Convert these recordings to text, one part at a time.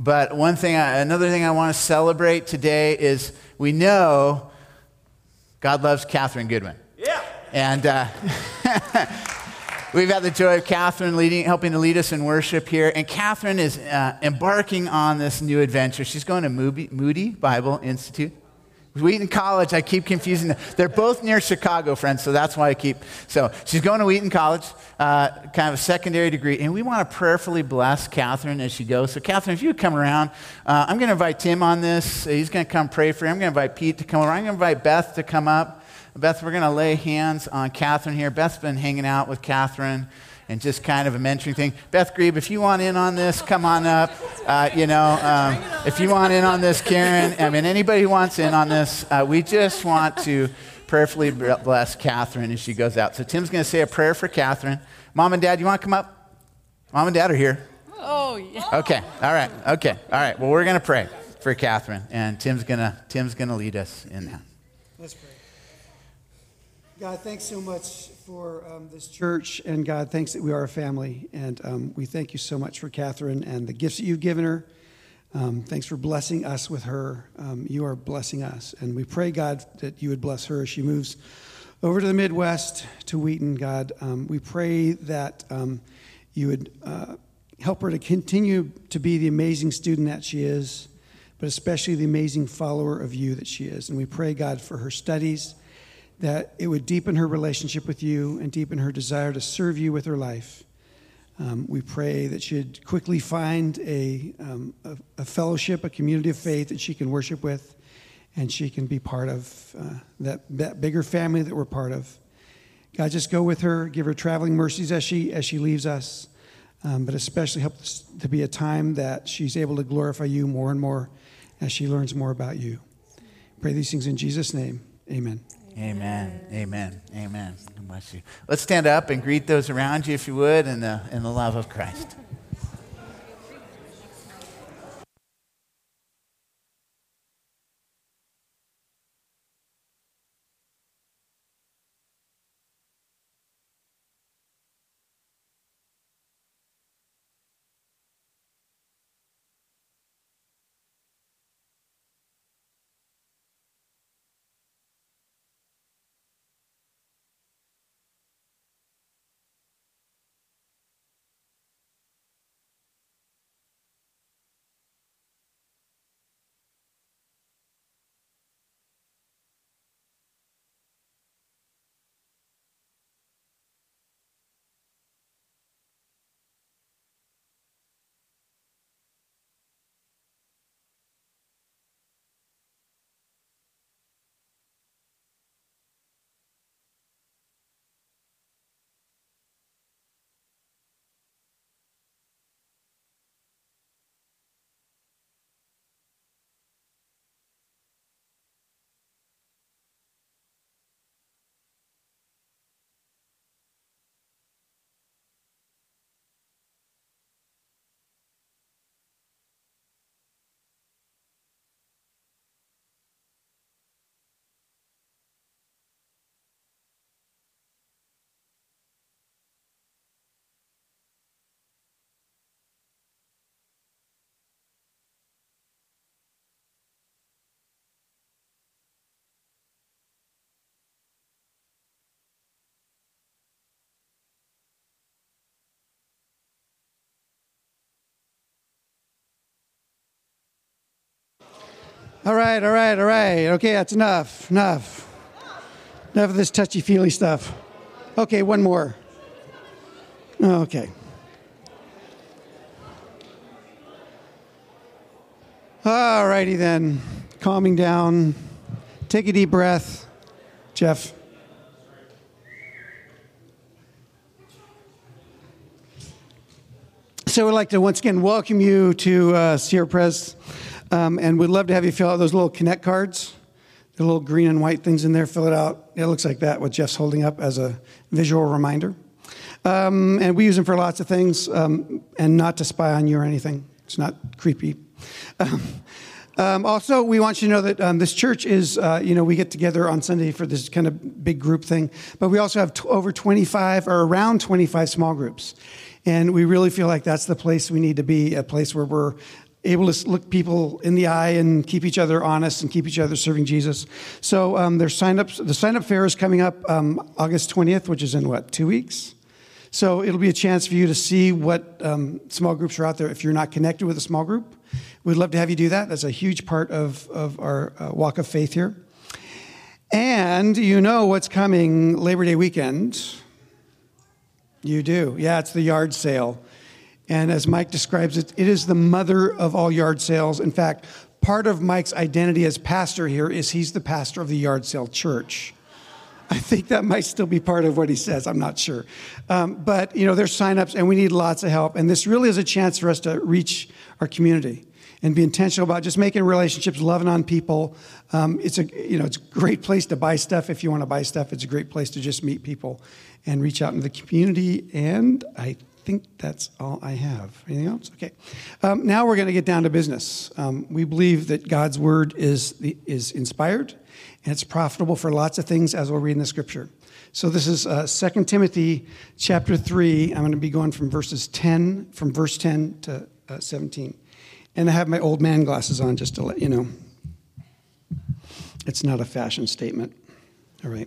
But another thing I want to celebrate today is we know God loves Catherine Goodwin. Yeah. And we've had the joy of Catherine helping to lead us in worship here. And Catherine is embarking on this new adventure. She's going to Moody Bible Institute. Wheaton College, I keep confusing them. They're both near Chicago, friends, so that's why So she's going to Wheaton College, kind of a secondary degree, and we want to prayerfully bless Catherine as she goes. So Catherine, if you would come around, I'm going to invite Tim on this. He's going to come pray for you. I'm going to invite Pete to come over. I'm going to invite Beth to come up. Beth, we're going to lay hands on Catherine here. Beth's been hanging out with Catherine and just kind of a mentoring thing. Beth Grebe, if you want in on this, come on up. If you want in on this, Karen, anybody who wants in on this, we just want to prayerfully bless Catherine as she goes out. So Tim's going to say a prayer for Catherine. Mom and Dad, you want to come up? Mom and Dad are here. Oh, yeah. Okay, all right, okay. All right, well, we're going to pray for Catherine, and Tim's going to lead us in that. Let's pray. God, thanks so much for this church, and God, thanks that we are a family, and we thank you so much for Catherine and the gifts that you've given her. Thanks for blessing us with her. You are blessing us, and we pray, God, that you would bless her as she moves over to the Midwest, to Wheaton, God. We pray that you would help her to continue to be the amazing student that she is, but especially the amazing follower of you that she is. And we pray, God, for her studies, that it would deepen her relationship with you and deepen her desire to serve you with her life. We pray that she'd quickly find a fellowship, a community of faith that she can worship with, and she can be part of that bigger family that we're part of. God, just go with her, give her traveling mercies as she leaves us, but especially help this to be a time that she's able to glorify you more and more as she learns more about you. Pray these things in Jesus' name. Amen. Amen. Amen. Amen. God bless you. Let's stand up and greet those around you, if you would, in the love of Christ. All right. Okay, that's enough. Enough of this touchy-feely stuff. Okay, one more. Okay. All righty then. Calming down. Take a deep breath. Jeff. So we'd like to once again welcome you to Sierra Pres. And we'd love to have you fill out those little Connect cards. The little green and white things in there, fill it out. It looks like that, what Jeff's holding up as a visual reminder. And we use them for lots of things, and not to spy on you or anything. It's not creepy. Also, we want you to know that this church is, we get together on Sunday for this kind of big group thing. But we also have over 25 or around 25 small groups. And we really feel like that's the place we need to be, a place where we're able to look people in the eye and keep each other honest and keep each other serving Jesus. So there's sign-ups. The sign-up fair is coming up August 20th, which is in 2 weeks? So it'll be a chance for you to see what small groups are out there. If you're not connected with a small group, we'd love to have you do that. That's a huge part of our walk of faith here. And you know what's coming Labor Day weekend. You do. Yeah, it's the yard sale. And as Mike describes it, it is the mother of all yard sales. In fact, part of Mike's identity as pastor here is he's the pastor of the yard sale church. I think that might still be part of what he says. I'm not sure. But, there's signups, and we need lots of help. And this really is a chance for us to reach our community and be intentional about just making relationships, loving on people. It's a great place to buy stuff if you want to buy stuff. It's a great place to just meet people and reach out into the community. And I think that's all I have. Anything else? Okay. Now we're going to get down to business. We believe that God's word is inspired, and it's profitable for lots of things, as we'll read in the scripture. So this is 2 Timothy chapter 3. I'm going to be going from verse 10 to 17. And I have my old man glasses on just to let you know. It's not a fashion statement. All right.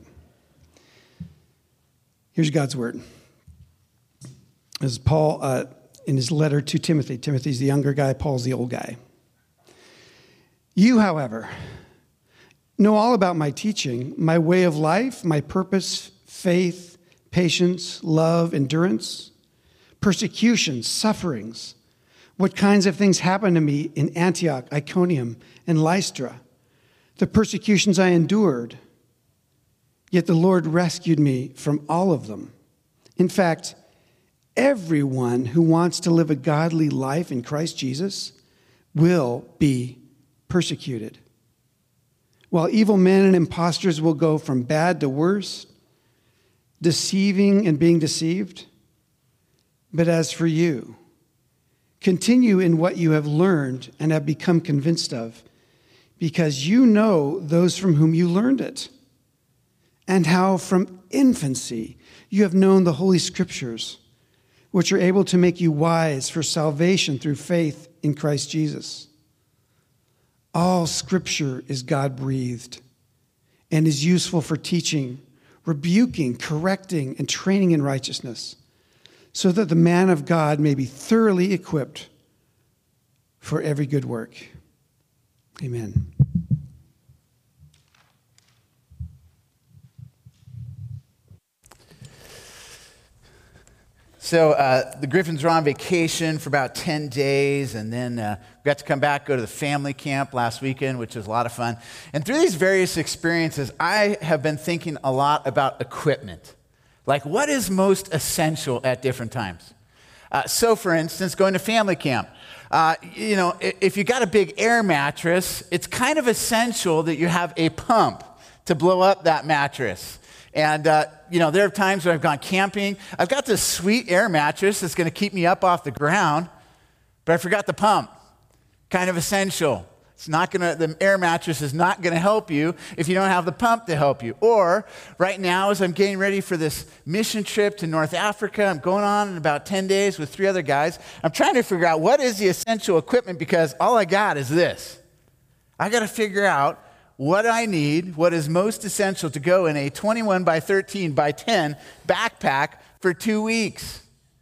Here's God's word. This is Paul in his letter to Timothy. Timothy's the younger guy. Paul's the old guy. You, however, know all about my teaching, my way of life, my purpose, faith, patience, love, endurance, persecutions, sufferings, what kinds of things happened to me in Antioch, Iconium, and Lystra, the persecutions I endured, yet the Lord rescued me from all of them. In fact, everyone who wants to live a godly life in Christ Jesus will be persecuted. While evil men and impostors will go from bad to worse, deceiving and being deceived. But as for you, continue in what you have learned and have become convinced of, because you know those from whom you learned it, and how from infancy you have known the Holy Scriptures, which are able to make you wise for salvation through faith in Christ Jesus. All Scripture is God-breathed and is useful for teaching, rebuking, correcting, and training in righteousness, so that the man of God may be thoroughly equipped for every good work. Amen. So the Griffins were on vacation for about 10 days, and then we got to come back, go to the family camp last weekend, which was a lot of fun. And through these various experiences, I have been thinking a lot about equipment. Like, what is most essential at different times? So, for instance, going to family camp. If you got a big air mattress, it's kind of essential that you have a pump to blow up that mattress. And, there are times when I've gone camping. I've got this sweet air mattress that's going to keep me up off the ground, but I forgot the pump. Kind of essential. The air mattress is not going to help you if you don't have the pump to help you. Or right now, as I'm getting ready for this mission trip to North Africa, I'm going on in about 10 days with 3 other guys. I'm trying to figure out what is the essential equipment, because all I got is this. I got to figure out what I need, what is most essential to go in a 21 by 13 by 10 backpack for 2 weeks.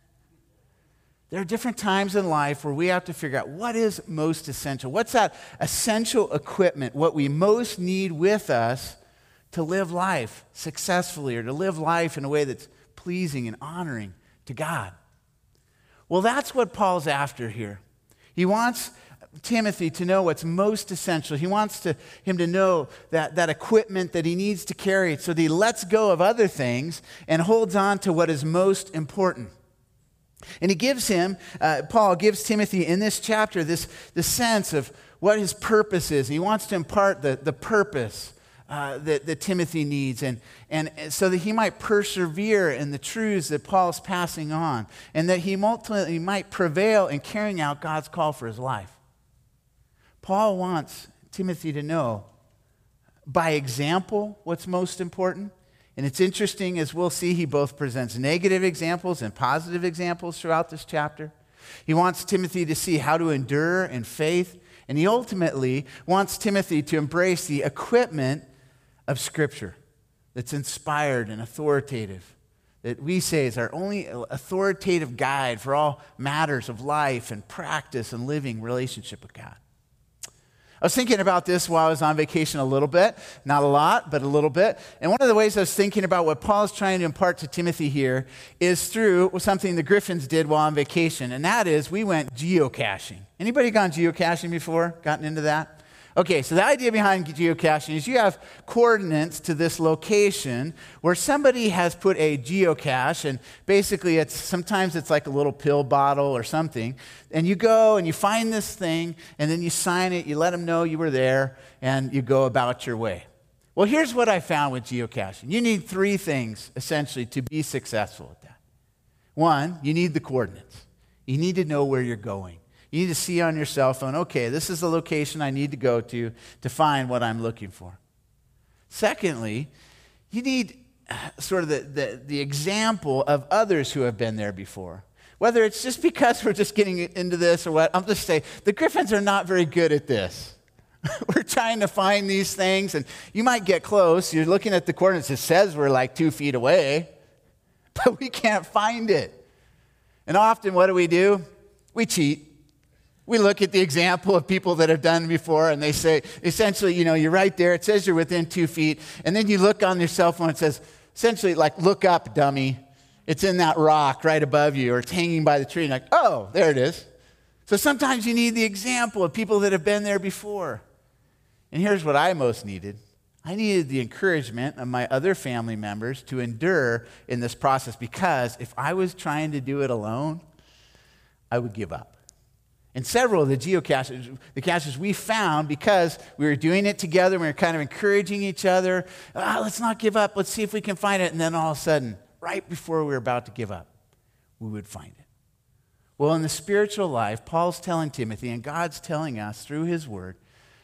There are different times in life where we have to figure out what is most essential. What's that essential equipment, what we most need with us to live life successfully, or to live life in a way that's pleasing and honoring to God? Well, that's what Paul's after here. He wants Timothy to know what's most essential. He wants him to know that equipment that he needs to carry, so that he lets go of other things and holds on to what is most important. And Paul gives Timothy in this chapter this sense of what his purpose is. He wants to impart the purpose that Timothy needs, and so that he might persevere in the truths that Paul's passing on, and that he might prevail in carrying out God's call for his life. Paul wants Timothy to know by example what's most important. And it's interesting, as we'll see, he both presents negative examples and positive examples throughout this chapter. He wants Timothy to see how to endure in faith, and he ultimately wants Timothy to embrace the equipment of Scripture that's inspired and authoritative, that we say is our only authoritative guide for all matters of life and practice and living relationship with God. I was thinking about this while I was on vacation a little bit, not a lot, but a little bit. And one of the ways I was thinking about what Paul is trying to impart to Timothy here is through something the Griffins did while on vacation, and that is we went geocaching. Anybody gone geocaching before? Gotten into that? Okay, so the idea behind geocaching is you have coordinates to this location where somebody has put a geocache, and basically sometimes it's like a little pill bottle or something, and you go and you find this thing, and then you sign it, you let them know you were there, and you go about your way. Well, here's what I found with geocaching. You need 3 things, essentially, to be successful at that. 1, you need the coordinates. You need to know where you're going. You need to see on your cell phone, okay, this is the location I need to go to find what I'm looking for. Secondly, you need sort of the example of others who have been there before. Whether it's just because we're just getting into this or what, I'll just say, the Griffins are not very good at this. We're trying to find these things, and you might get close. You're looking at the coordinates. It says we're like 2 feet away, but we can't find it. And often, what do? We cheat. We look at the example of people that have done before, and they say, essentially, you're right there. It says you're within 2 feet. And then you look on your cell phone, it says, essentially, like, look up, dummy. It's in that rock right above you, or it's hanging by the tree. And like, oh, there it is. So sometimes you need the example of people that have been there before. And here's what I most needed. I needed the encouragement of my other family members to endure in this process, because if I was trying to do it alone, I would give up. And several of the caches we found, because we were doing it together, we were kind of encouraging each other, let's not give up, let's see if we can find it. And then all of a sudden, right before we were about to give up, we would find it. Well, in the spiritual life, Paul's telling Timothy, and God's telling us through his word,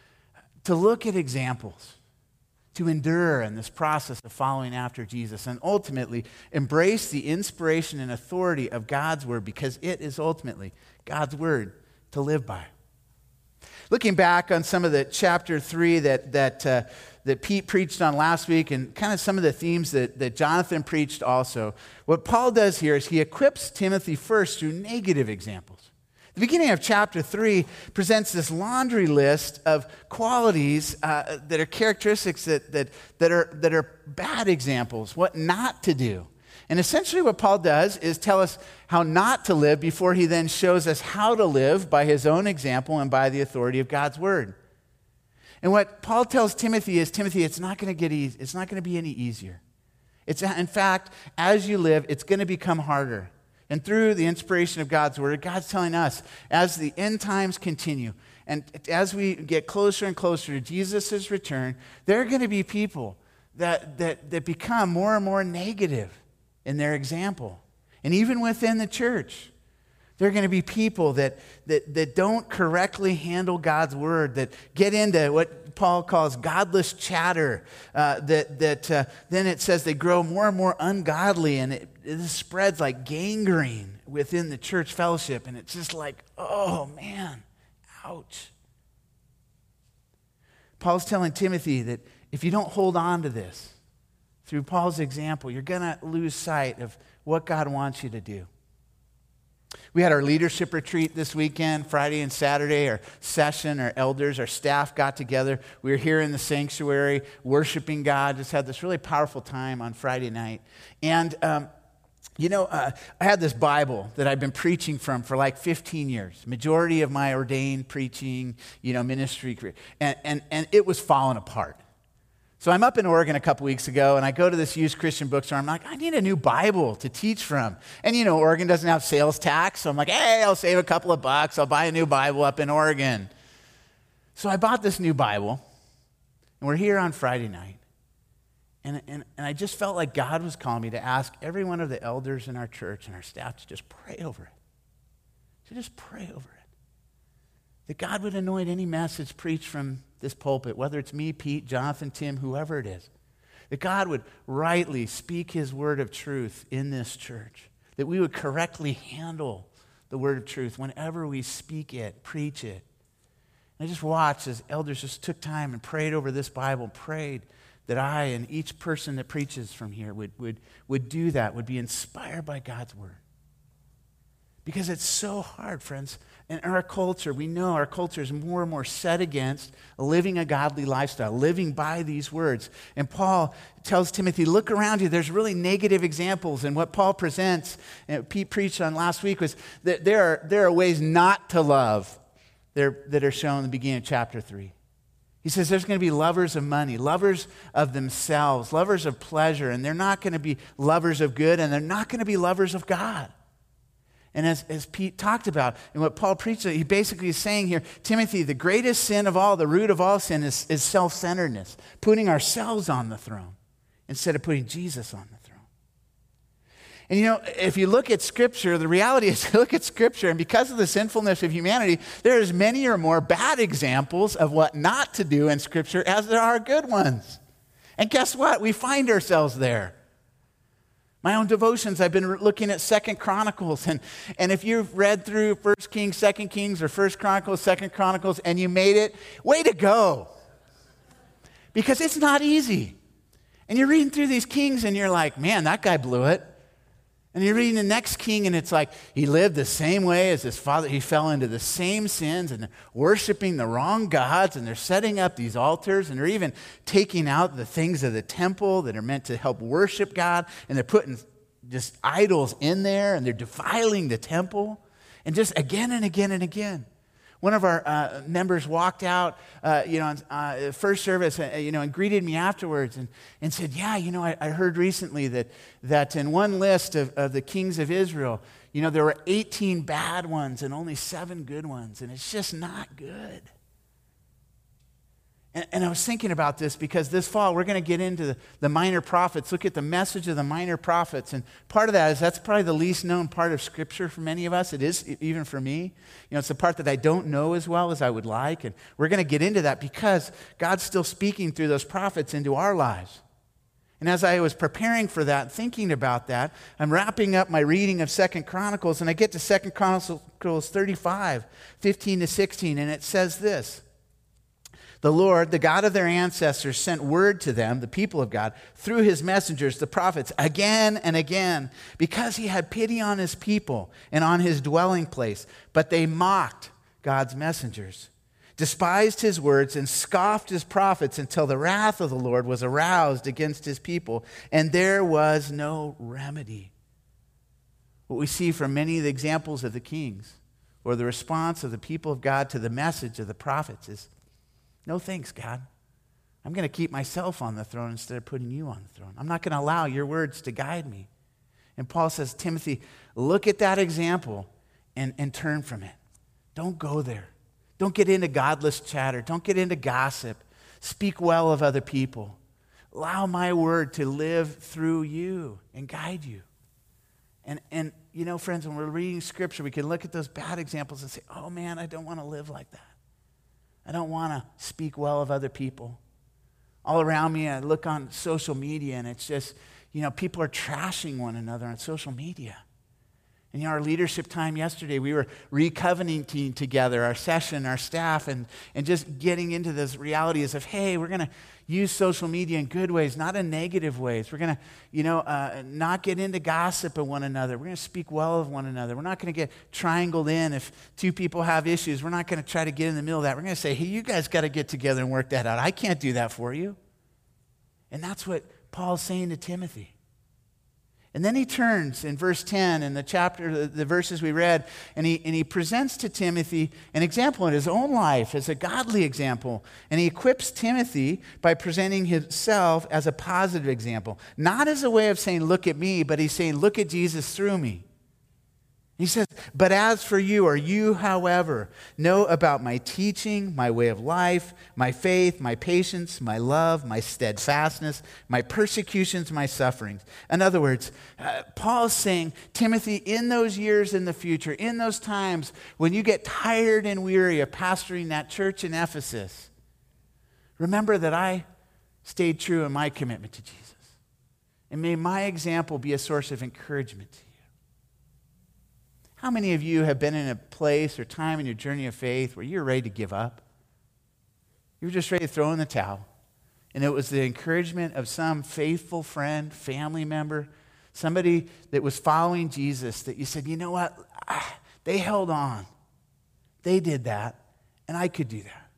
to look at examples, to endure in this process of following after Jesus, and ultimately embrace the inspiration and authority of God's word, because it is ultimately God's word to live by. Looking back on some of the chapter 3 that Pete preached on last week, and kind of some of the themes that Jonathan preached also, what Paul does here is he equips Timothy first through negative examples. The beginning of chapter 3 presents this laundry list of qualities that are characteristics that are bad examples, what not to do. And essentially what Paul does is tell us how not to live before he then shows us how to live by his own example and by the authority of God's word. And what Paul tells Timothy is, Timothy, it's not going to get easy. It's not going to be any easier. In fact, as you live, it's going to become harder. And through the inspiration of God's word, God's telling us, as the end times continue, and as we get closer and closer to Jesus' return, there are going to be people that become more and more negative in their example. And even within the church, there are going to be people that don't correctly handle God's word, that get into what Paul calls godless chatter, then it says they grow more and more ungodly, and it spreads like gangrene within the church fellowship, and it's just like, oh man, ouch. Paul's telling Timothy that if you don't hold on to this, through Paul's example, you're going to lose sight of what God wants you to do. We had our leadership retreat this weekend, Friday and Saturday. Our session, our elders, our staff got together. We were here in the sanctuary worshiping God. Just had this really powerful time on Friday night. And, I had this Bible that I've been preaching from for like 15 years. Majority of my ordained preaching, ministry. And it was falling apart. So I'm up in Oregon a couple weeks ago, and I go to this used Christian bookstore. I'm like, I need a new Bible to teach from. And, Oregon doesn't have sales tax. So I'm like, hey, I'll save a couple of bucks. I'll buy a new Bible up in Oregon. So I bought this new Bible, and we're here on Friday night. And I just felt like God was calling me to ask every one of the elders in our church and our staff to just pray over it. To just pray over it. That God would anoint any message preached from this pulpit, whether it's me, Pete, Jonathan, Tim, whoever it is, that God would rightly speak his word of truth in this church, that we would correctly handle the word of truth, whenever we speak it, preach it. And I just watched as elders just took time and prayed over this Bible, prayed that I and each person that preaches from here would do that, would be inspired by God's word. Because it's so hard, friends. In our culture, we know our culture is more and more set against living a godly lifestyle, living by these words. And Paul tells Timothy, look around you. There's really negative examples. And what Paul presents, and Pete preached on last week, was that there are ways not to love that are shown in the beginning of chapter 3. He says there's going to be lovers of money, lovers of themselves, lovers of pleasure, and they're not going to be lovers of good, and they're not going to be lovers of God. And as Pete talked about, and what Paul preached, he basically is saying here, Timothy, the greatest sin of all, the root of all sin is self-centeredness, putting ourselves on the throne instead of putting Jesus on the throne. And you know, if you look at Scripture, the reality is, look at Scripture, and because of the sinfulness of humanity, there is many or more bad examples of what not to do in Scripture as there are good ones. And guess what? We find ourselves there. My own devotions, I've been looking at 2 Chronicles, and if you've read through 1 Kings, 2 Kings, or 1 Chronicles, 2 Chronicles, and you made it, way to go. Because it's not easy. And you're reading through these kings, and you're like, man, that guy blew it. And you're reading the next king, and it's like, he lived the same way as his father. He fell into the same sins, and they're worshiping the wrong gods, and they're setting up these altars, and they're even taking out the things of the temple that are meant to help worship God, and they're putting just idols in there, and they're defiling the temple, and just again and again and again. One of our members walked out, on first service, and greeted me afterwards and said, yeah, I heard recently that in one list of the kings of Israel, there were 18 bad ones and only 7 good ones, and it's just not good. And I was thinking about this because this fall we're going to get into the minor prophets, look at the message of the minor prophets. And part of that is that's probably the least known part of Scripture for many of us. It is, even for me. It's the part that I don't know as well as I would like. And we're going to get into that because God's still speaking through those prophets into our lives. And as I was preparing for that, thinking about that, I'm wrapping up my reading of 2 Chronicles, and I get to 2 Chronicles 35, 15 to 16, and it says this. The Lord, the God of their ancestors, sent word to them, the people of God, through his messengers, the prophets, again and again, because he had pity on his people and on his dwelling place. But they mocked God's messengers, despised his words, and scoffed his prophets until the wrath of the Lord was aroused against his people, and there was no remedy. What we see from many of the examples of the kings, or the response of the people of God to the message of the prophets, is, no thanks, God. I'm going to keep myself on the throne instead of putting you on the throne. I'm not going to allow your words to guide me. And Paul says, Timothy, look at that example and turn from it. Don't go there. Don't get into godless chatter. Don't get into gossip. Speak well of other people. Allow my word to live through you and guide you. And friends, when we're reading Scripture, we can look at those bad examples and say, oh man, I don't want to live like that. I don't want to speak well of other people. All around me, I look on social media, and it's just, people are trashing one another on social media. And our leadership time yesterday, we were recovenanting together, our session, our staff, and just getting into this realities of, hey, we're going to use social media in good ways, not in negative ways. We're going to, not get into gossip of one another. We're going to speak well of one another. We're not going to get triangled in if 2 people have issues. We're not going to try to get in the middle of that. We're going to say, hey, you guys got to get together and work that out. I can't do that for you. And that's what Paul's saying to Timothy. And then he turns in verse 10 in the chapter, the verses we read, and he presents to Timothy an example in his own life as a godly example. And he equips Timothy by presenting himself as a positive example. Not as a way of saying, look at me, but he's saying, look at Jesus through me. He says, but as for you, or you, however, know about my teaching, my way of life, my faith, my patience, my love, my steadfastness, my persecutions, my sufferings. In other words, Paul's saying, Timothy, in those years in the future, in those times when you get tired and weary of pastoring that church in Ephesus, remember that I stayed true in my commitment to Jesus. And may my example be a source of encouragement to you. How many of you have been in a place or time in your journey of faith where you're ready to give up? You were just ready to throw in the towel. And it was the encouragement of some faithful friend, family member, somebody that was following Jesus that you said, you know what? They held on. They did that, and I could do that.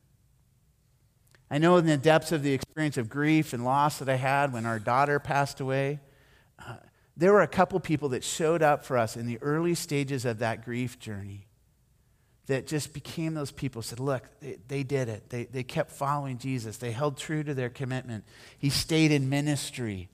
I know in the depths of the experience of grief and loss that I had when our daughter passed away, there were a couple people that showed up for us in the early stages of that grief journey that just became those people, said, look, they did it. They kept following Jesus. They held true to their commitment. He stayed in ministry.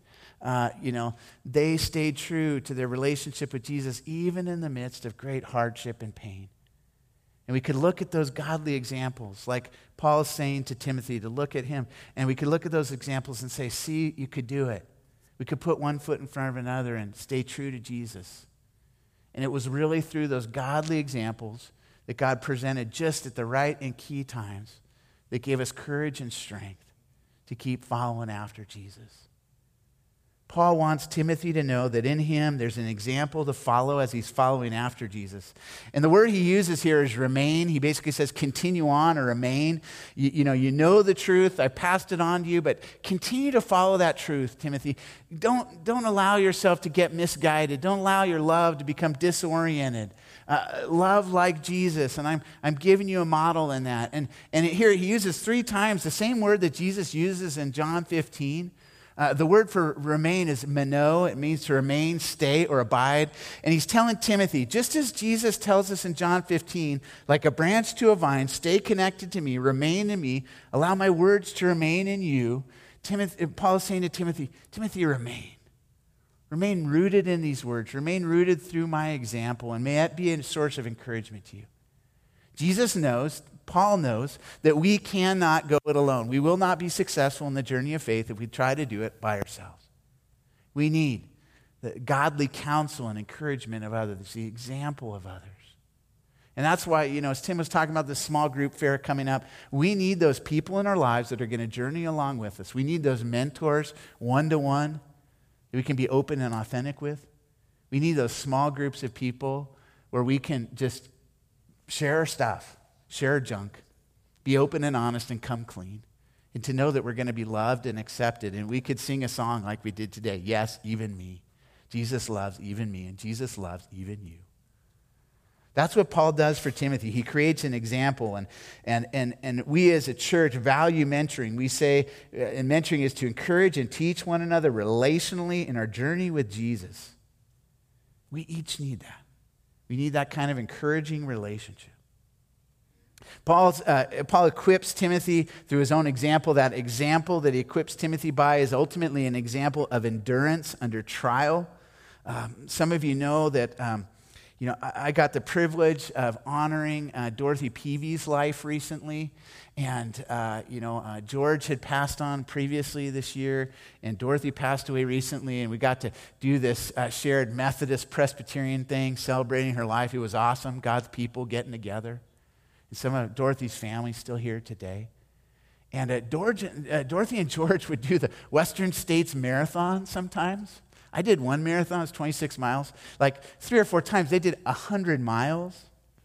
They stayed true to their relationship with Jesus, even in the midst of great hardship and pain. And we could look at those godly examples, like Paul is saying to Timothy, to look at him. And we could look at those examples and say, see, you could do it. We could put one foot in front of another and stay true to Jesus. And it was really through those godly examples that God presented just at the right and key times that gave us courage and strength to keep following after Jesus. Paul wants Timothy to know that in him there's an example to follow as he's following after Jesus. And the word he uses here is remain. He basically says continue on or remain. You know the truth. I passed it on to you, but continue to follow that truth, Timothy. Don't allow yourself to get misguided. Don't allow your love to become disoriented. Love like Jesus, and I'm giving you a model in that. And here he uses 3 times the same word that Jesus uses in John 15. The word for remain is meno. It means to remain, stay, or abide. And he's telling Timothy, just as Jesus tells us in John 15, like a branch to a vine, stay connected to me, remain in me, allow my words to remain in you. Paul is saying to Timothy, remain. Remain rooted in these words. Remain rooted through my example, and may that be a source of encouragement to you. Jesus knows, Paul knows, that we cannot go it alone. We will not be successful in the journey of faith if we try to do it by ourselves. We need the godly counsel and encouragement of others, the example of others. And that's why, as Tim was talking about this small group fair coming up, we need those people in our lives that are going to journey along with us. We need those mentors, one-to-one, that we can be open and authentic with. We need those small groups of people where we can just share our stuff, share our junk, be open and honest and come clean, and to know that we're going to be loved and accepted. And we could sing a song like we did today, yes, even me. Jesus loves even me, and Jesus loves even you. That's what Paul does for Timothy. He creates an example, and we as a church value mentoring. We say, and mentoring is to encourage and teach one another relationally in our journey with Jesus. We each need that. We need that kind of encouraging relationship. Paul equips Timothy through his own example. That example that he equips Timothy by is ultimately an example of endurance under trial. Some of you know that I got the privilege of honoring Dorothy Peavy's life recently. And, George had passed on previously this year, and Dorothy passed away recently, and we got to do this shared Methodist Presbyterian thing, celebrating her life. It was awesome, God's people getting together. And some of Dorothy's family's still here today. And Dorothy and George would do the Western States Marathon sometimes. I did one marathon, it was 26 miles. Like 3 or 4 times, they did 100 miles.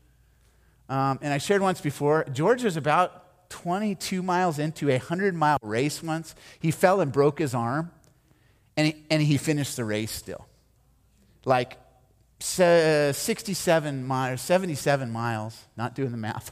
And I shared once before, George was about 22 miles into a 100-mile race once. He fell and broke his arm, and he finished the race still. Like 67 miles, 77 miles, not doing the math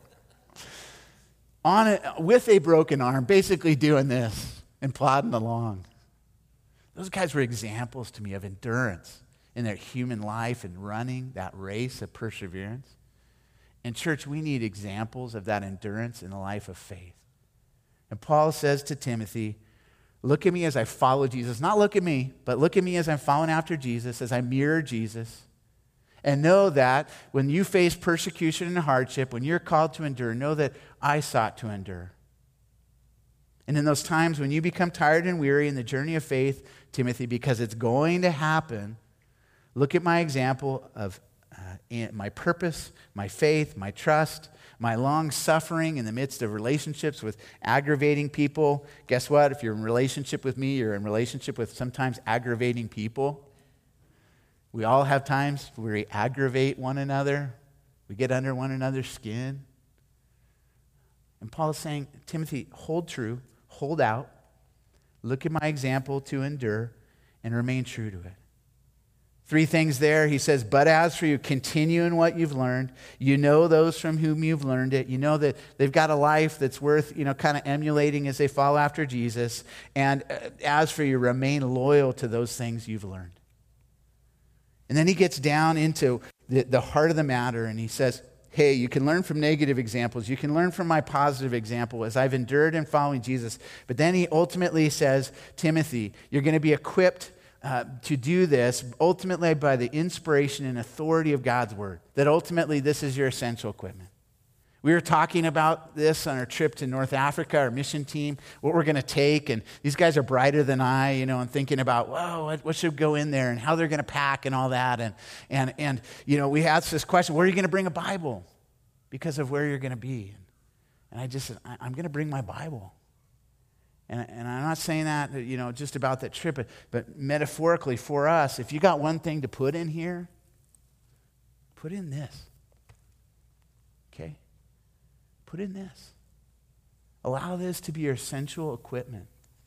well, with a broken arm, basically doing this and plodding along. Those guys were examples to me of endurance in their human life and running that race of perseverance. And church, we need examples of that endurance in the life of faith. And Paul says to Timothy, look at me as I follow Jesus. Not look at me, but look at me as I'm following after Jesus, as I mirror Jesus. And know that when you face persecution and hardship, when you're called to endure, know that I sought to endure. And in those times when you become tired and weary in the journey of faith, Timothy, because it's going to happen, look at my example of my purpose, my faith, my trust, my long suffering in the midst of relationships with aggravating people. Guess what? If you're in relationship with me, you're in relationship with sometimes aggravating people. We all have times where we aggravate one another. We get under one another's skin. And Paul is saying, Timothy, hold true, hold out, look at my example to endure, and remain true to it. 3 things there. He says, but as for you, continue in what you've learned. You know those from whom you've learned it. You know that they've got a life that's worth, kind of emulating as they follow after Jesus. And as for you, remain loyal to those things you've learned. And then he gets down into the heart of the matter, and he says, hey, you can learn from negative examples. You can learn from my positive example as I've endured in following Jesus. But then he ultimately says, Timothy, you're going to be equipped to do this ultimately by the inspiration and authority of God's word. That ultimately this is your essential equipment. We were talking about this on our trip to North Africa, our mission team, what we're going to take. And these guys are brighter than I, and thinking about, whoa, what should go in there and how they're going to pack and all that. And we asked this question, where are you going to bring a Bible? Because of where you're going to be. And I just said, I'm going to bring my Bible. And I'm not saying that, just about that trip, but metaphorically for us, if you got one thing to put in here, put in this. Okay? Put in this. Allow this to be your essential equipment.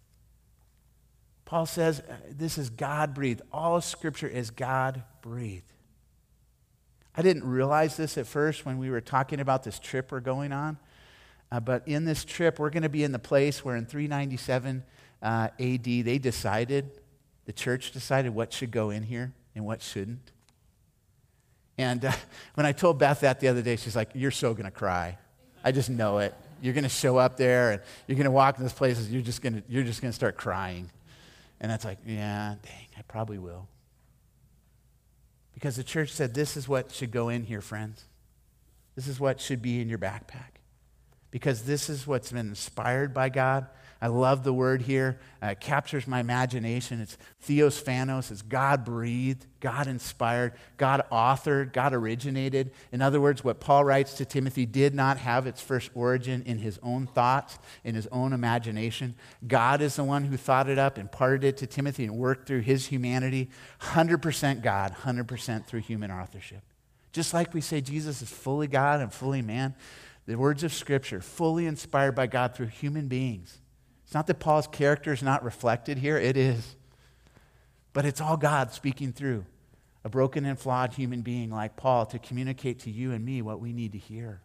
Paul says this is God-breathed. All of Scripture is God-breathed. I didn't realize this at first when we were talking about this trip we're going on. But in this trip, we're going to be in the place where in 397 AD, the church decided what should go in here and what shouldn't. And when I told Beth that the other day, she's like, you're so going to cry. I just know it. You're going to show up there and you're going to walk in those places. You're just going to start crying. And that's like, yeah, dang, I probably will. Because the church said this is what should go in here, friends. This is what should be in your backpack. Because this is what's been inspired by God. I love the word here. It captures my imagination. It's theos phanos. It's God-breathed, God-inspired, God-authored, God-originated. In other words, what Paul writes to Timothy did not have its first origin in his own thoughts, in his own imagination. God is the one who thought it up, imparted it to Timothy, and worked through his humanity. 100% God, 100% through human authorship. Just like we say Jesus is fully God and fully man, the words of Scripture, fully inspired by God through human beings. It's not that Paul's character is not reflected here. It is. But it's all God speaking through a broken and flawed human being like Paul to communicate to you and me what we need to hear.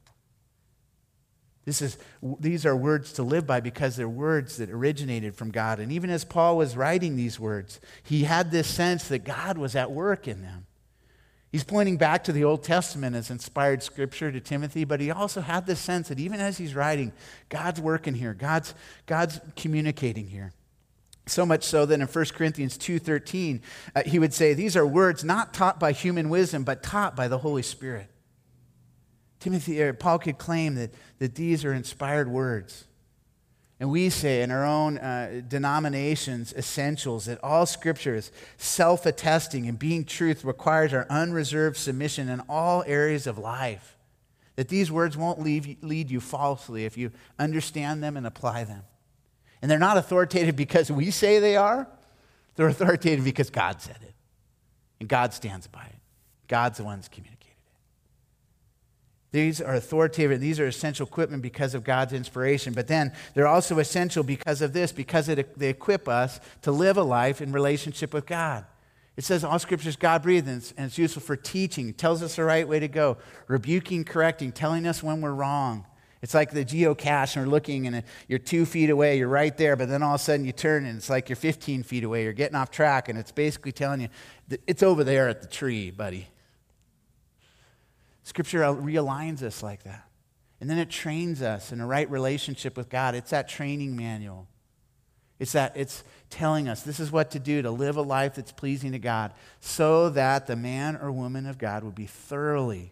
These are words to live by because they're words that originated from God. And even as Paul was writing these words, he had this sense that God was at work in them. He's pointing back to the Old Testament as inspired Scripture to Timothy, but he also had this sense that even as he's writing, God's working here. God's communicating here. So much so that in 1 Corinthians 2:13, he would say, these are words not taught by human wisdom, but taught by the Holy Spirit. Paul could claim that these are inspired words. And we say in our own denominations, essentials, that all Scripture is self-attesting and being truth requires our unreserved submission in all areas of life. That these words won't lead you falsely if you understand them and apply them. And they're not authoritative because we say they are. They're authoritative because God said it. And God stands by it. God's the one that's communicated. These are authoritative, and these are essential equipment because of God's inspiration. But then they're also essential because of this, because they equip us to live a life in relationship with God. It says all Scripture is God-breathed, and it's useful for teaching. It tells us the right way to go, rebuking, correcting, telling us when we're wrong. It's like the geocache, and we're looking, and you're 2 feet away, you're right there, but then all of a sudden you turn, and it's like you're 15 feet away. You're getting off track, and it's basically telling you, it's over there at the tree, buddy. Scripture realigns us like that. And then it trains us in a right relationship with God. It's that training manual. It's telling us this is what to do to live a life that's pleasing to God so that the man or woman of God would be thoroughly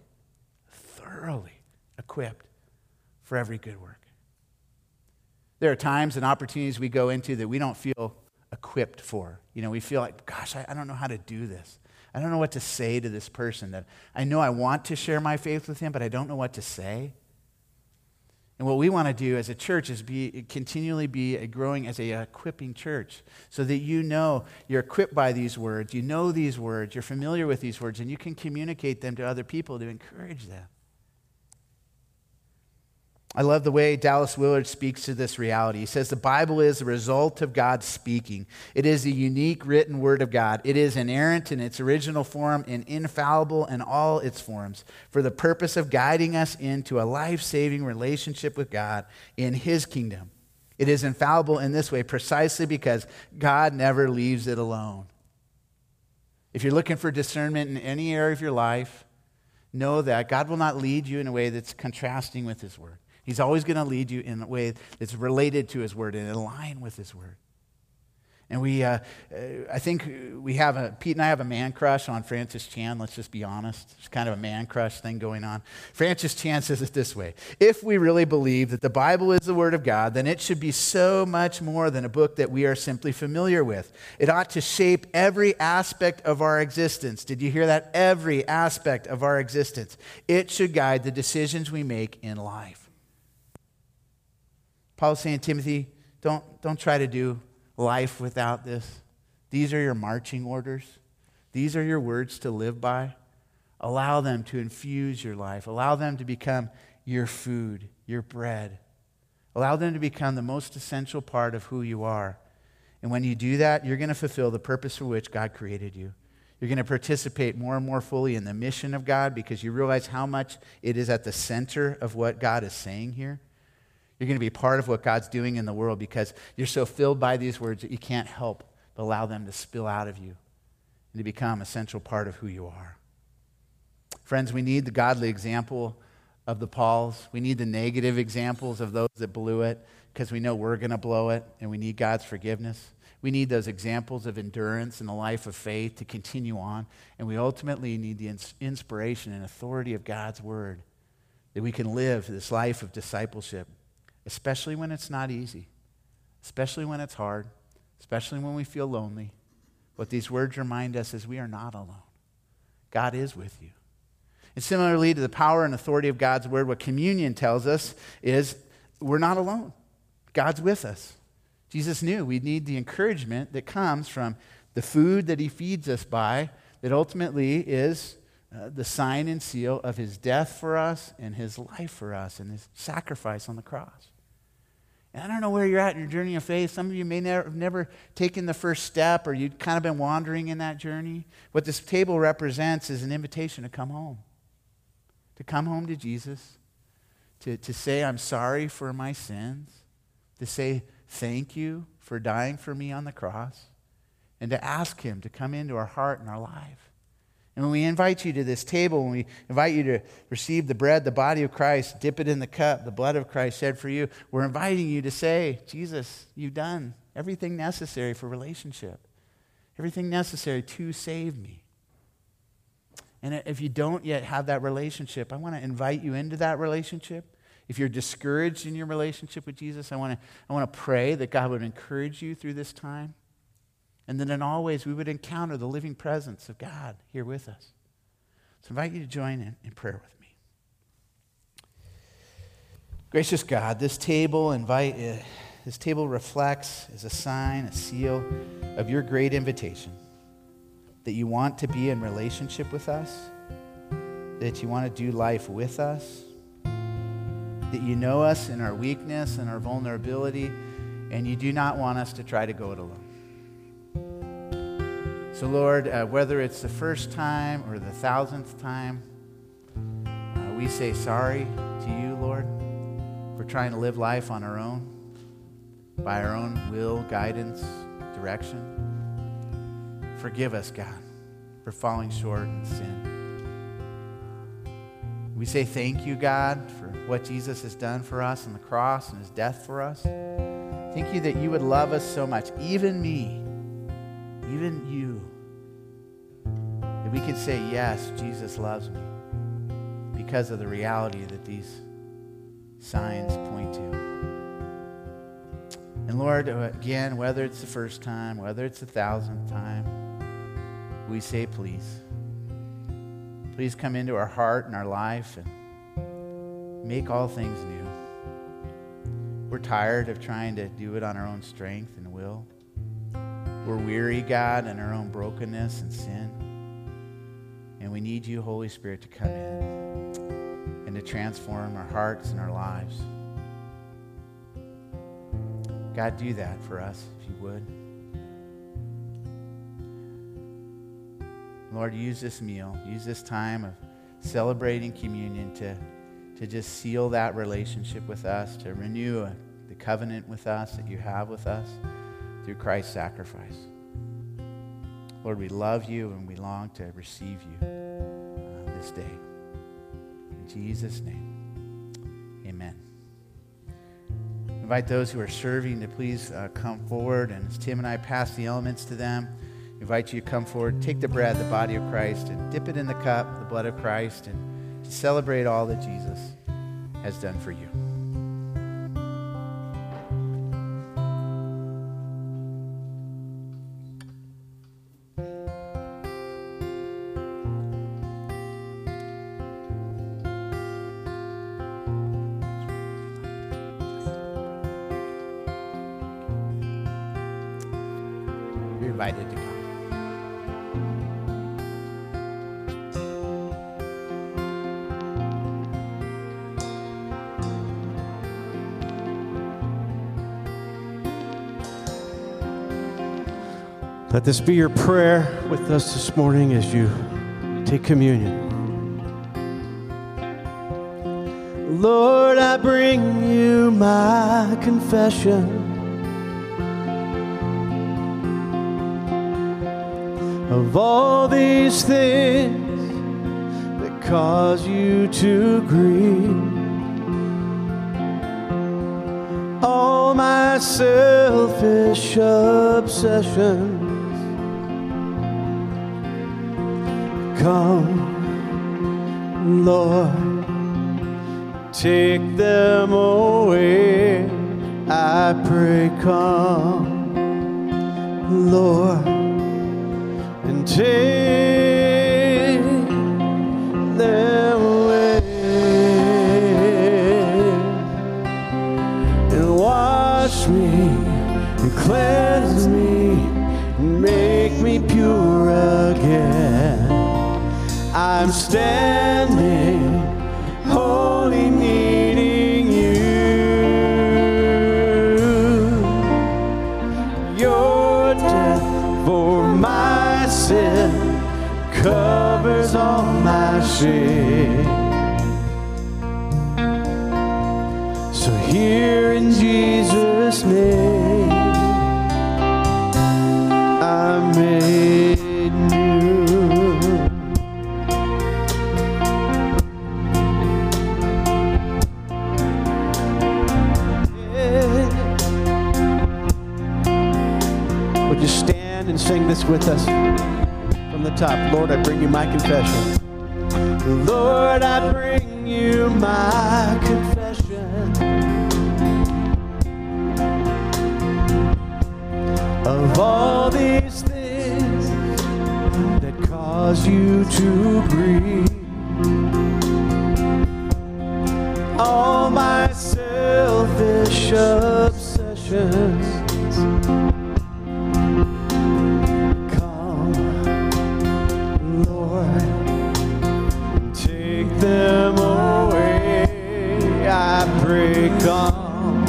equipped for every good work. There are times and opportunities we go into that we don't feel equipped for. We feel like, gosh, I don't know how to do this. I don't know what to say to this person. That I know I want to share my faith with him, but I don't know what to say. And what we want to do as a church is continually be growing as a equipping church so that you know you're equipped by these words, you know these words, you're familiar with these words, and you can communicate them to other people to encourage them. I love the way Dallas Willard speaks to this reality. He says the Bible is the result of God speaking. It is a unique written word of God. It is inerrant in its original form and infallible in all its forms for the purpose of guiding us into a life-saving relationship with God in His kingdom. It is infallible in this way precisely because God never leaves it alone. If you're looking for discernment in any area of your life, know that God will not lead you in a way that's contrasting with His word. He's always going to lead you in a way that's related to His word and in line with His word. And I think Pete and I have a man crush on Francis Chan. Let's just be honest. There's kind of a man crush thing going on. Francis Chan says it this way: if we really believe that the Bible is the Word of God, then it should be so much more than a book that we are simply familiar with. It ought to shape every aspect of our existence. Did you hear that? Every aspect of our existence. It should guide the decisions we make in life. Paul's saying, Timothy, don't try to do life without this. These are your marching orders. These are your words to live by. Allow them to infuse your life. Allow them to become your food, your bread. Allow them to become the most essential part of who you are. And when you do that, you're going to fulfill the purpose for which God created you. You're going to participate more and more fully in the mission of God because you realize how much it is at the center of what God is saying here. You're going to be part of what God's doing in the world because you're so filled by these words that you can't help but allow them to spill out of you and to become a central part of who you are. Friends, we need the godly example of the Pauls. We need the negative examples of those that blew it because we know we're going to blow it and we need God's forgiveness. We need those examples of endurance in the life of faith to continue on. And we ultimately need the inspiration and authority of God's word that we can live this life of discipleship. Especially when it's not easy, especially when it's hard, especially when we feel lonely. What these words remind us is we are not alone. God is with you. And similarly to the power and authority of God's word, what communion tells us is we're not alone. God's with us. Jesus knew we need the encouragement that comes from the food that He feeds us by, that ultimately is the sign and seal of His death for us and His life for us and His sacrifice on the cross. And I don't know where you're at in your journey of faith. Some of you may have never taken the first step, or you've kind of been wandering in that journey. What this table represents is an invitation to come home. To come home to Jesus. To say, I'm sorry for my sins. To say, thank you for dying for me on the cross. And to ask Him to come into our heart and our life. And when we invite you to this table, when we invite you to receive the bread, the body of Christ, dip it in the cup, the blood of Christ shed for you, we're inviting you to say, Jesus, you've done everything necessary for relationship, everything necessary to save me. And if you don't yet have that relationship, I want to invite you into that relationship. If you're discouraged in your relationship with Jesus, I want to pray that God would encourage you through this time. And then in all ways, we would encounter the living presence of God here with us. So I invite you to join in prayer with me. Gracious God, this table reflects, is a sign, a seal of your great invitation. That you want to be in relationship with us. That you want to do life with us. That you know us in our weakness and our vulnerability. And you do not want us to try to go it alone. So Lord, whether it's the first time or the 1,000th time, we say sorry to you, Lord, for trying to live life on our own, by our own will, guidance, direction. Forgive us, God, for falling short in sin. We say thank you, God, for what Jesus has done for us on the cross and His death for us. Thank you that you would love us so much, even me, even you, that we can say, yes, Jesus loves me because of the reality that these signs point to. And Lord, again, whether it's the first time, whether it's the 1,000th time, we say, please. Please come into our heart and our life and make all things new. We're tired of trying to do it on our own strength and will. We're weary, God, in our own brokenness and sin. And we need you, Holy Spirit, to come in and to transform our hearts and our lives. God, do that for us, if you would. Lord, use this meal, use this time of celebrating communion to just seal that relationship with us, to renew the covenant with us that you have with us through Christ's sacrifice. Lord, we love you and we long to receive you this day. In Jesus' name, amen. Invite those who are serving to please come forward. And as Tim and I pass the elements to them, invite you to come forward, take the bread, the body of Christ, and dip it in the cup, the blood of Christ, and to celebrate all that Jesus has done for you. You're invited to come. Let this be your prayer with us this morning as you take communion. Lord, I bring you my confession of all these things that cause you to grieve. All my selfish obsessions, come, Lord, take them away. I pray, come, Lord, and take them away. And wash me and cleanse me and make me pure again. I'm standing, holy, needing you. Your death for my sin covers all my shame. So here in Jesus' name, I'm made new. Would you stand and sing this with us from the top? Lord, I bring you my confession. Lord, I bring you my confession of all these things that cause you to grieve. All my selfish obsessions, them away. I pray, come,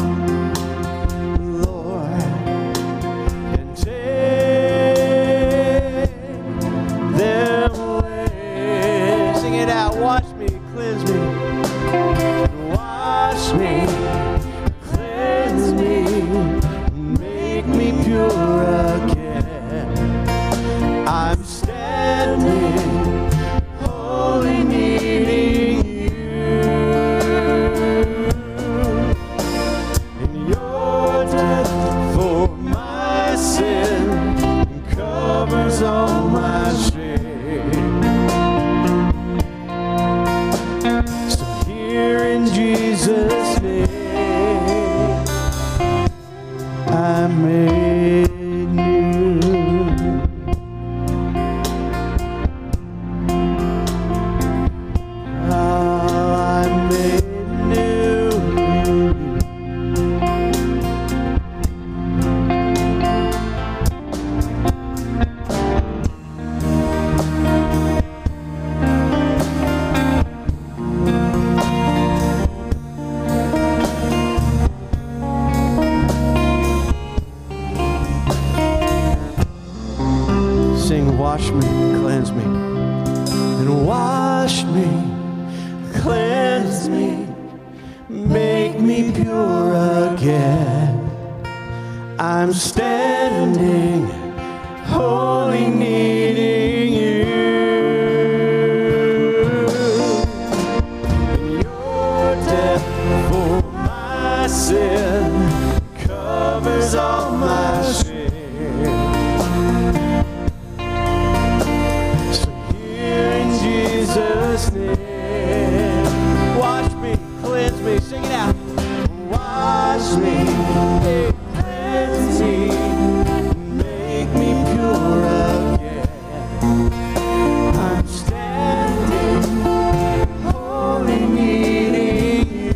Lord, and take them away. Sing it out. Wash me, cleanse me. Wash me, cleanse me, make me wash me, cleanse me, and wash me, cleanse me, make me pure again. I'm standing, wholly needing you. And your death for my sin covers all my shame. So here in Jesus' name, wash me, cleanse me, sing it out. Wash me, cleanse me, make me pure again. I'm standing, wholly needing you.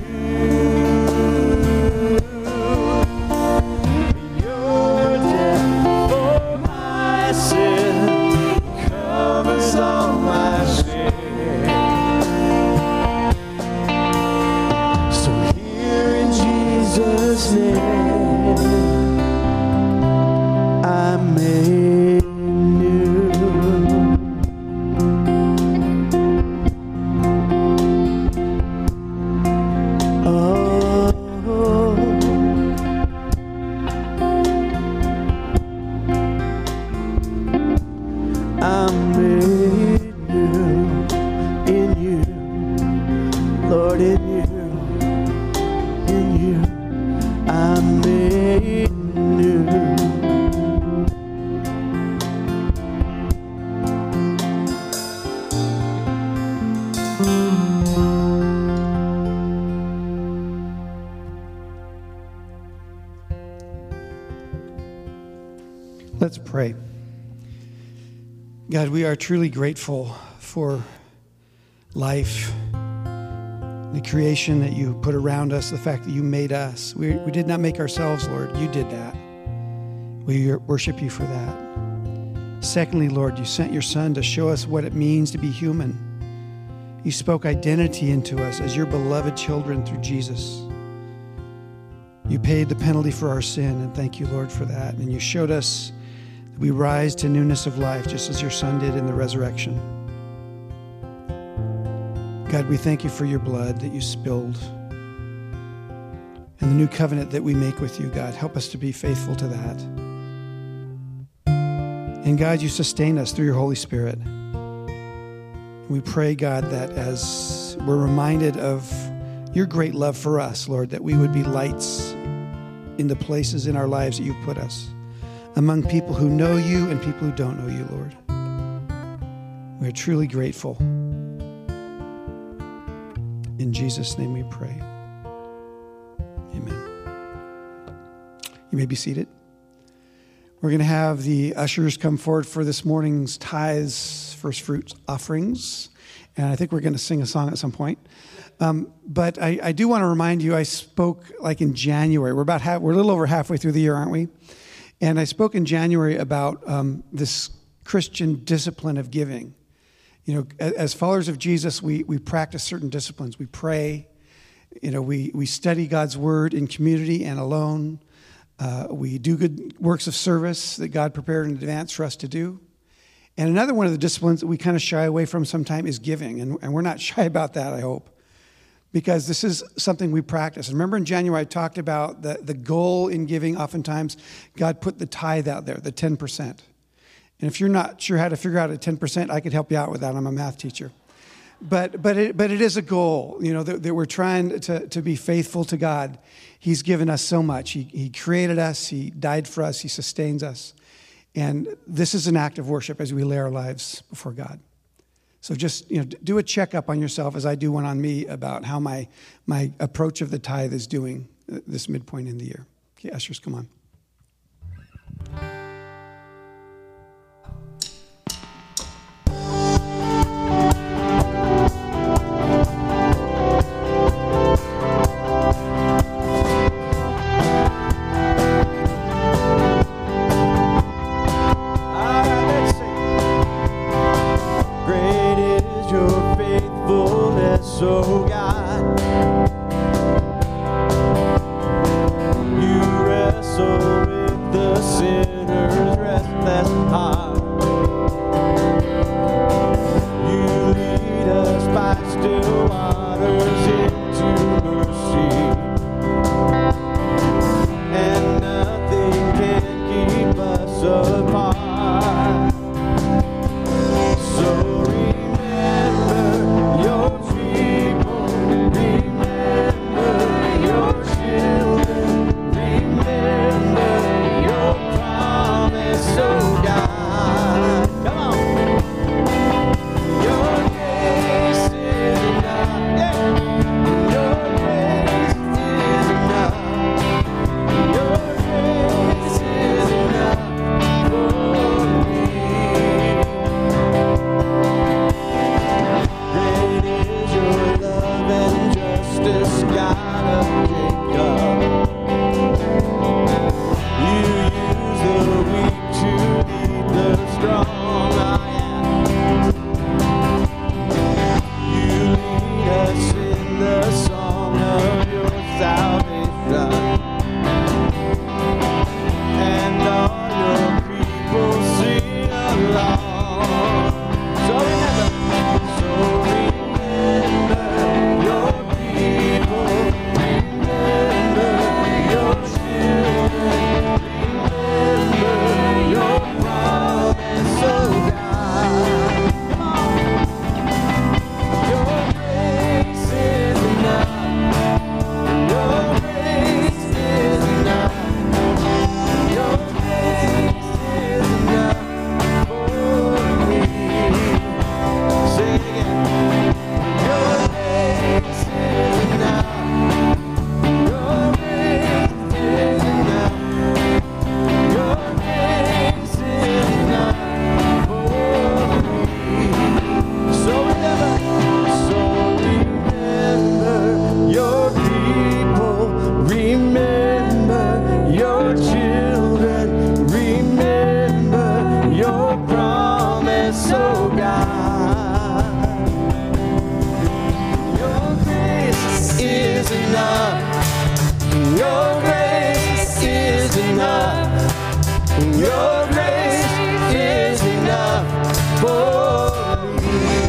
Your death for my sin covers all my shame. So here in Jesus' name, I'm made new. Oh, I'm made new in you, Lord, in you, I'm made new. Let's pray. God, we are truly grateful for life, the creation that you put around us, the fact that you made us. We did not make ourselves, Lord. You did that. We worship you for that. Secondly, Lord, you sent your Son to show us what it means to be human. You spoke identity into us as your beloved children through Jesus. You paid the penalty for our sin, and thank you, Lord, for that. And you showed us that we rise to newness of life, just as your Son did in the resurrection. God, we thank you for your blood that you spilled and the new covenant that we make with you, God. Help us to be faithful to that. And God, you sustain us through your Holy Spirit. We pray, God, that as we're reminded of your great love for us, Lord, that we would be lights in the places in our lives that you've put us, among people who know you and people who don't know you, Lord. We are truly grateful. In Jesus' name we pray. Amen. You may be seated. We're going to have the ushers come forward for this morning's tithes, first fruits offerings. And I think we're going to sing a song at some point. But I do want to remind you, I spoke like in January. We're a little over halfway through the year, aren't we? And I spoke in January about this Christian discipline of giving. You know, as followers of Jesus, we practice certain disciplines. We pray. You know, we study God's word in community and alone. We do good works of service that God prepared in advance for us to do. And another one of the disciplines that we kind of shy away from sometimes is giving. And we're not shy about that, I hope, because this is something we practice. And remember in January, I talked about the goal in giving. Oftentimes, God put the tithe out there, the 10%. And if you're not sure how to figure out a 10%, I could help you out with that. I'm a math teacher. But it is a goal, you know, that we're trying to be faithful to God. He's given us so much. He created us. He died for us. He sustains us. And this is an act of worship as we lay our lives before God. So just, you know, do a checkup on yourself, as I do one on me, about how my approach of the tithe is doing this midpoint in the year. Okay, ushers, come on. Oh God, you wrestle remember your children, remember your promise, oh God. Your grace is enough. Your grace is enough. Your grace is enough for me.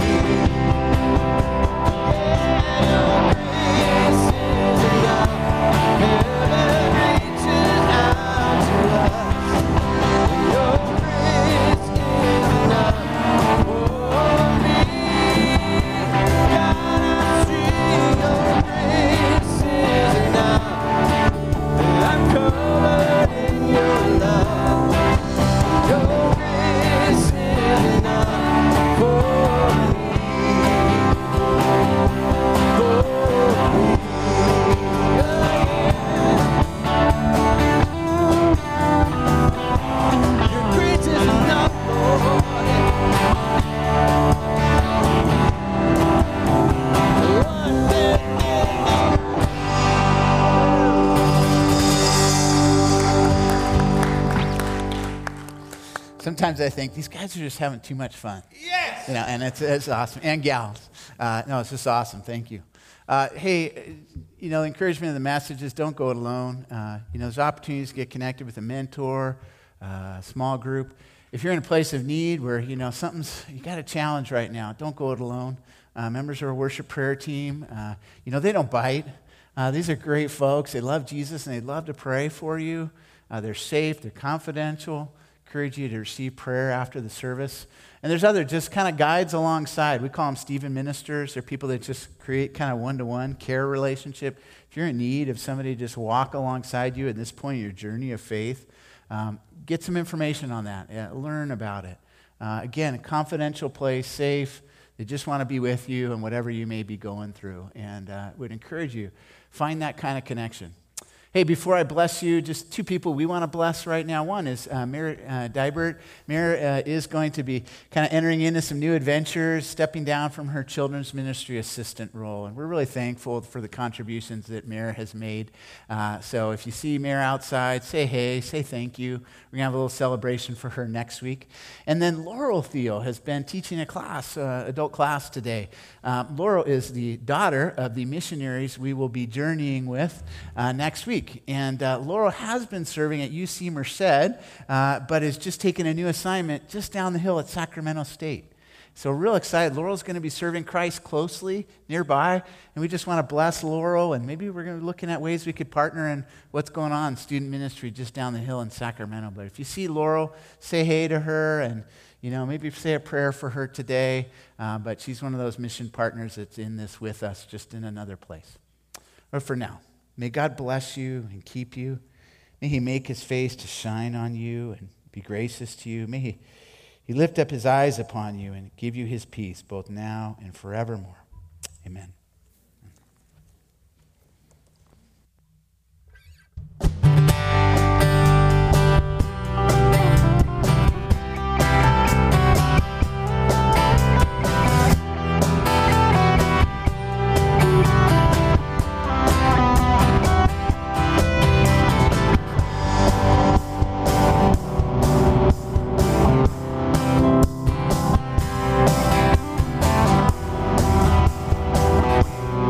Your grace is enough. Heaven reaches out to us. Your grace is enough for me. God, I see your grace is enough. I'm covered in your love. Your grace is enough for me. For me. Your grace is enough, Lord. One day. Sometimes I think these guys are just having too much fun. Yes. You know, and it's awesome. And gals. No, it's just awesome. Thank you. Hey, you know, the encouragement of the message is don't go it alone. You know, there's opportunities to get connected with a mentor, a small group. If you're in a place of need where, you know, you got a challenge right now, don't go it alone. Members of our worship prayer team, you know, they don't bite. These are great folks. They love Jesus and they'd love to pray for you. They're safe. They're confidential. Encourage you to receive prayer after the service. And there's other just kind of guides alongside. We call them Stephen ministers. They're people that just create kind of one-to-one care relationship. If you're in need of somebody to just walk alongside you at this point in your journey of faith, get some information on that. Yeah, learn about it. Again, a confidential place, safe. They just want to be with you and whatever you may be going through. And would encourage you, find that kind of connection. Hey, before I bless you, just two people we want to bless right now. One is Mary Dybert. Mary is going to be kind of entering into some new adventures, stepping down from her children's ministry assistant role. And we're really thankful for the contributions that Mary has made. So if you see Mary outside, say hey, say thank you. We're going to have a little celebration for her next week. And then Laurel Theo has been teaching a class, adult class today. Laurel is the daughter of the missionaries we will be journeying with next week. And Laurel has been serving at UC Merced, but is just taking a new assignment just down the hill at Sacramento State. So we're real excited. Laurel's going to be serving Christ closely nearby, and we just want to bless Laurel, and maybe we're going to be looking at ways we could partner in what's going on in student ministry just down the hill in Sacramento. But if you see Laurel, say hey to her, and you know, maybe say a prayer for her today. But she's one of those mission partners that's in this with us, just in another place. But for now, may God bless you and keep you. May he make his face to shine on you and be gracious to you. May he lift up his eyes upon you and give you his peace both now and forevermore. Amen.